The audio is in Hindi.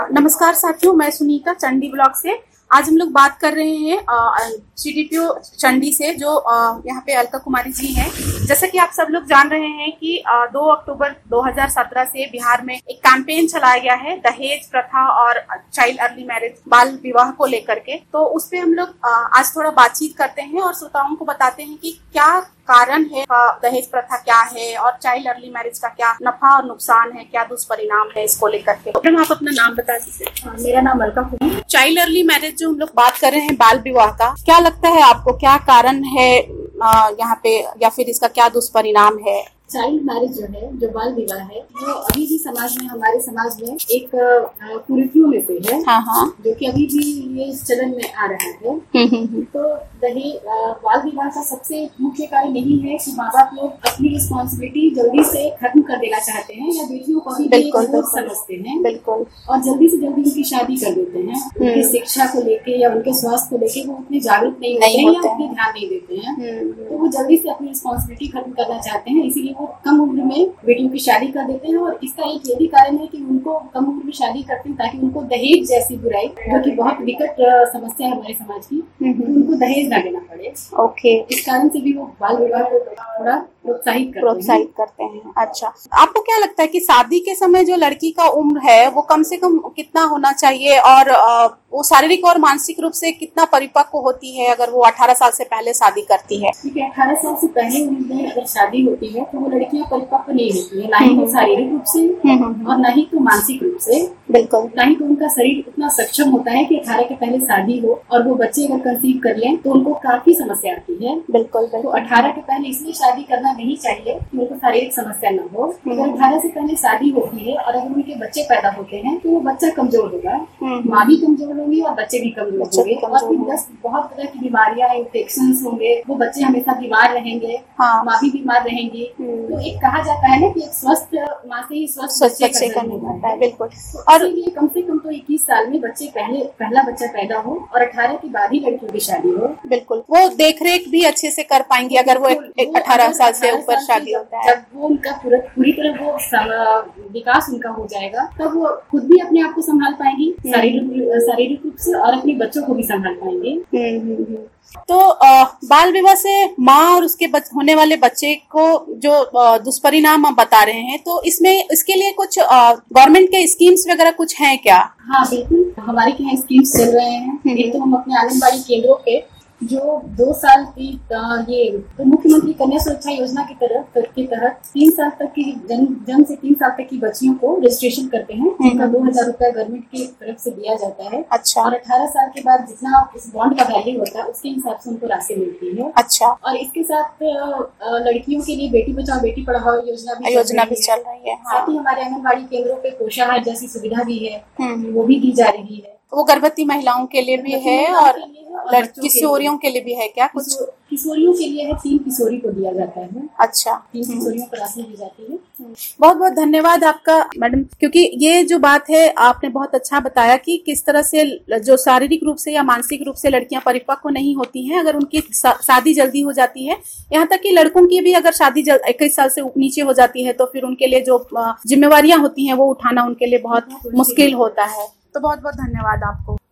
नमस्कार साथियों, मैं सुनीता चंडी ब्लॉक से। आज हम लोग बात कर रहे हैं सीडीपीओ चंडी से, जो यहाँ पे अलका कुमारी जी हैं। जैसा कि आप सब लोग जान रहे हैं कि 2 अक्टूबर 2017 से बिहार में एक कैंपेन चलाया गया है दहेज प्रथा और चाइल्ड अर्ली मैरिज, बाल विवाह को लेकर के। तो उस पे हम लोग आज थोड़ा बातचीत करते हैं और श्रोताओं को बताते हैं कि क्या कारण है, दहेज प्रथा क्या है और चाइल्ड अर्ली मैरिज का क्या नफा और नुकसान है, क्या दुष्परिणाम है इसको लेकर के। मैडम, आप अपना नाम बता दीजिए। मेरा नाम Alka Kumari. Child early marriage जो हम लोग बात कर रहे हैं, बाल विवाह का, क्या लगता है आपको, क्या कारण है यहाँ पे, या फिर इसका क्या दुष्परिणाम है? चाइल्ड मैरिज जो है, जो बाल विवाह है, वो अभी भी समाज में, हमारे समाज में एक कुरीतियों में से है। हाँ। जो कि अभी भी ये चलन में आ रहा है। तो दहेज बाल विवाह का सबसे मुख्य कारण यही है कि माँ बाप लोग अपनी रिस्पॉन्सिबिलिटी जल्दी से खत्म कर देना चाहते हैं, या बेटियों को भी बोझ समझते हैं। बिल्कुल। और जल्दी से जल्दी उनकी शादी कर देते हैं। उनकी शिक्षा को लेके या उनके स्वास्थ्य को लेके वो उतने जागरूक नहीं होते हैं या उतने ध्यान नहीं देते हैं। तो वो जल्दी से अपनी रिस्पॉन्सिबिलिटी खत्म करना चाहते हैं, इसीलिए कम उम्र में बेटियों की शादी कर देते हैं। और इसका एक ये भी कारण है कि उनको कम उम्र में शादी करते हैं ताकि उनको दहेज जैसी बुराई, जो कि बहुत विकट समस्या है हमारे समाज की, उनको दहेज ना देना पड़े। ओके। इस कारण से भी वो बाल विवाह को थोड़ा प्रोत्साहित करते हैं। अच्छा, आपको क्या लगता है कि शादी के समय जो लड़की का उम्र है वो कम से कम कितना होना चाहिए, और वो शारीरिक और मानसिक रूप से कितना परिपक्व होती है अगर वो 18 साल से पहले शादी करती है? ठीक है, 18 साल से पहले उम्र में अगर शादी होती है तो वो लड़कियां परिपक्व नहीं होती है, ना ही तो शारीरिक रूप से और ना ही तो मानसिक रूप से। बिल्कुल। ना ही तो उनका शरीर उतना सक्षम होता है कि 18 के पहले शादी हो और वो बच्चे अगर कंसीव कर लें तो उनको काफी समस्या आती है। बिल्कुल। तो 18 के पहले इसलिए शादी करना नहीं चाहिए कि उनको शारीरिक समस्या न हो। अगर 18 से पहले शादी होती है और अगर उनके बच्चे पैदा होते हैं तो वो बच्चा कमजोर होगा, माँ भी कमजोर होगी और बच्चे भी कमजोर होंगे, और फिर 10 बहुत तरह की बीमारियां, इन्फेक्शन होंगे, वो बच्चे हमेशा बीमार रहेंगे। माँ भी बीमार रहेंगी। तो एक कहा जाता है ना कि एक स्वस्थ माँ से ही स्वस्थ बच्चे का जन्म होता है। बिल्कुल। और ये कम से कम तो 21 साल में पहला बच्चा पैदा हो और 18 के बाद ही लड़कियों की शादी हो। बिल्कुल, वो देख रेख भी अच्छे से कर पाएंगी अगर वो 18 साल से ऊपर शादी होता है। जब वो उनका पूरी तरह वो विकास उनका हो जाएगा, तब वो खुद भी अपने आप को संभाल पाएंगी शारीरिक रूप से, और अपने बच्चों को भी संभाल पाएंगे। तो बाल विवाह से माँ और उसके होने वाले बच्चे को जो दुष्परिणाम आप बता रहे हैं, तो इसके लिए कुछ गवर्नमेंट के स्कीम्स वगैरह कुछ हैं क्या? हाँ बिल्कुल, हमारे यहाँ स्कीम्स चल रहे हैं। एक तो हम अपने आंगनबाड़ी केंद्रों पे जो 2 साल की ये तो मुख्यमंत्री कन्या सुरक्षा योजना के तहत 3 साल तक की जन्म से 3 साल तक की बच्चियों को रजिस्ट्रेशन करते हैं, जिनका 2000 रुपया गवर्नमेंट की तरफ से दिया जाता है। अच्छा। और 18 साल के बाद जितना इस बॉन्ड का वैल्यू होता है उसके हिसाब से उनको राशि मिलती है। अच्छा। और इसके साथ लड़कियों के लिए बेटी बचाओ बेटी पढ़ाओ योजना भी चल रही है। साथ ही हमारे आंगनबाड़ी केंद्रों पे पोषाहार जैसी सुविधा भी है, वो भी दी जा रही है। वो गर्भवती महिलाओं के लिए भी है और किशोरियों के लिए भी है क्या? कुछ किशोरियों के लिए है, 3 किशोरी को दिया जाता है। अच्छा। 3 किशोरियों को राशि दी जाती है। बहुत बहुत धन्यवाद आपका मैडम, क्योंकि ये जो बात है आपने बहुत अच्छा बताया कि किस तरह से जो शारीरिक रूप से या मानसिक रूप से लड़कियां परिपक्व नहीं होती हैं अगर उनकी शादी जल्दी हो जाती है। यहाँ तक कि लड़कों की भी अगर शादी 21 साल से नीचे हो जाती है तो फिर उनके लिए जो जिम्मेवारियां होती हैं वो उठाना उनके लिए बहुत मुश्किल होता है। तो बहुत बहुत धन्यवाद आपको।